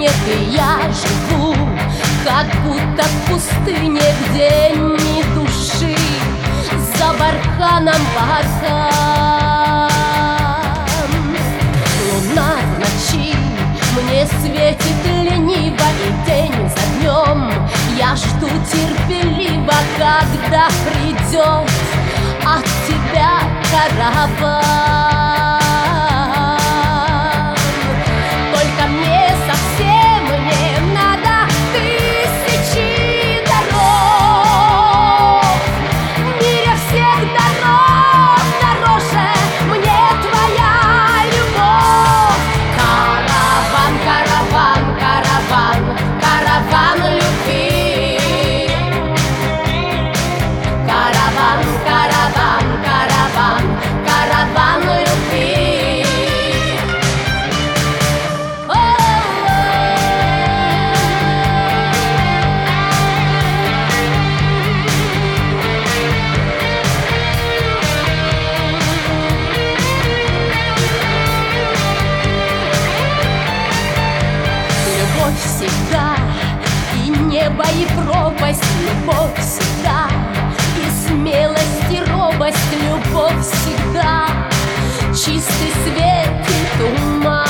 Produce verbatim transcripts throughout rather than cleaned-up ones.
нет, и я живу как будто в пустыне, где ни души. За барханом бархан, луна в ночи мне светит лениво, и день за днем я жду терпеливо, когда придет от тебя караван. Только мне совсем не надо тысячи дорог. В мире всех дорог дороже мне твоя любовь. Караван, караван, караван, караван любви. Караван, караван, караван, караван любви. Любовь всегда, и небо, и пропасть. Любовь всегда, и смелость, и робость. Любовь всегда, чистый свет и туман.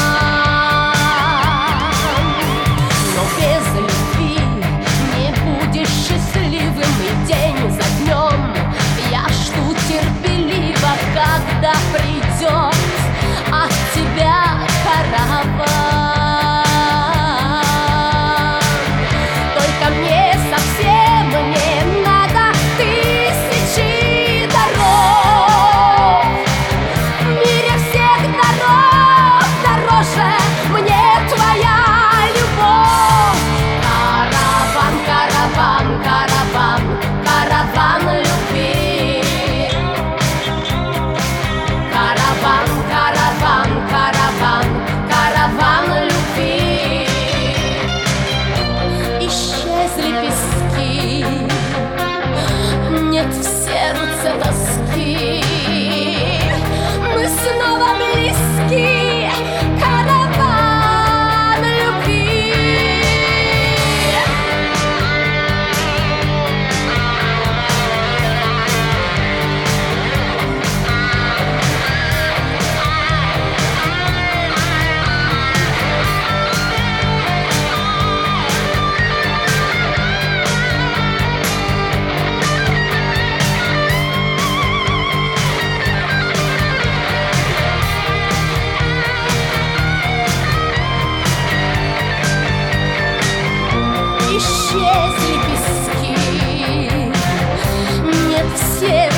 Но без любви не будешь счастливым, и день за днем я жду терпеливо, когда придет от тебя караван. Мне совсем не надо тысячи дорог. В мире всех дорог дороже мне твоя любовь. Караван, караван, караван, караван любви. Караван, караван, караван, караван любви. Исчезли пески, нет в сердце тоски. Мы снова близки, караван любви. Исчезли пески, нет в сердце